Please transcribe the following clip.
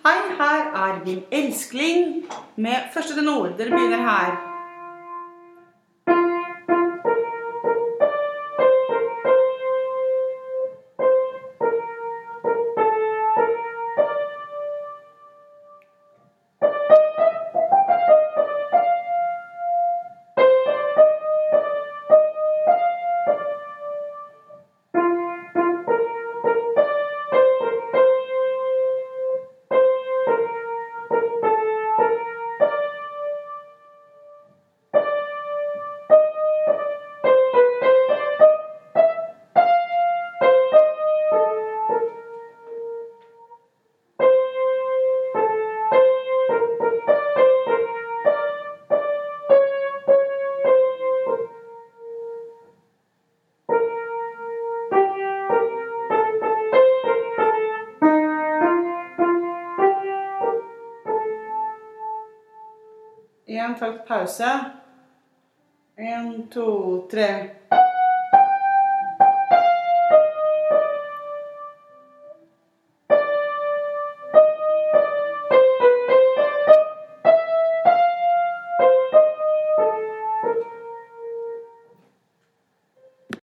Hei, her min elskling med første tenor. Dere begynner her. En takt pause. 1, 2, 3.